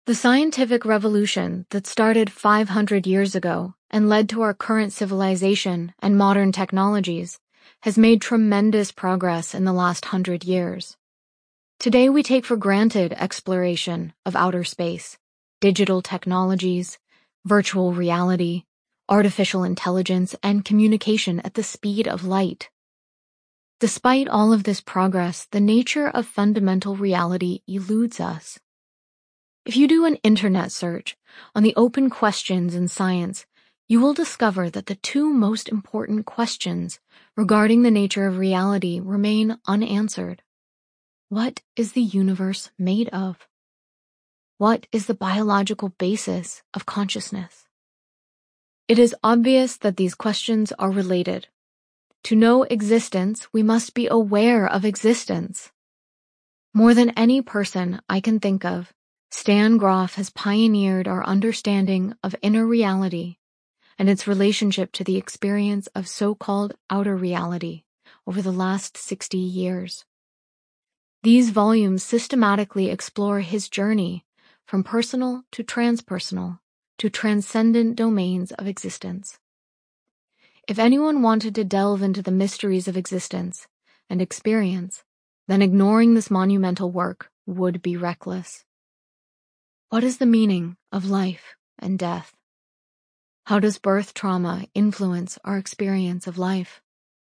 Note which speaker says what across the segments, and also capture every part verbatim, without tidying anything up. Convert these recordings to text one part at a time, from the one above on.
Speaker 1: The scientific revolution that started five hundred years ago and led to our current civilization and modern technologies has made tremendous progress in the last hundred years. Today we take for granted exploration of outer space, digital technologies, virtual reality, artificial intelligence, and communication at the speed of light. Despite all of this progress, the nature of fundamental reality eludes us. If you do an internet search on the open questions in science, you will discover that the two most important questions regarding the nature of reality remain unanswered. What is the universe made of? What is the biological basis of consciousness? It is obvious that these questions are related. To know existence, we must be aware of existence. More than any person I can think of, Stan Grof has pioneered our understanding of inner reality and its relationship to the experience of so-called outer reality over the last sixty years. These volumes systematically explore his journey from personal to transpersonal to transcendent domains of existence. If anyone wanted to delve into the mysteries of existence and experience, then ignoring this monumental work would be reckless. What is the meaning of life and death? How does birth trauma influence our experience of life?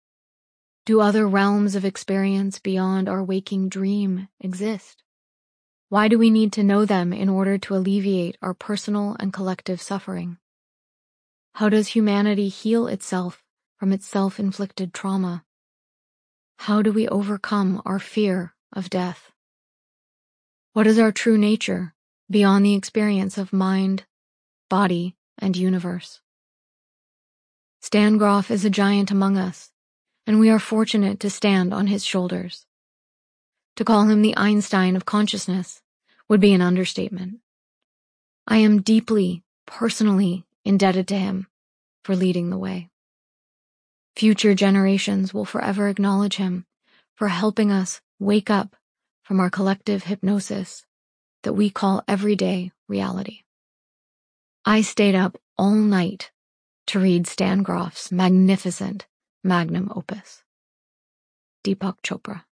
Speaker 1: Do other realms of experience beyond our waking dream exist? Why do we need to know them in order to alleviate our personal and collective suffering? How does humanity heal itself from its self-inflicted trauma? How do we overcome our fear of death? What is our true nature beyond the experience of mind, body, and universe? Stan Grof is a giant among us, and we are fortunate to stand on his shoulders. To call him the Einstein of consciousness would be an understatement. I am deeply, personally indebted to him for leading the way. Future generations will forever acknowledge him for helping us wake up from our collective hypnosis that we call everyday reality. I stayed up all night to read Stan Grof's magnificent magnum opus. Deepak Chopra.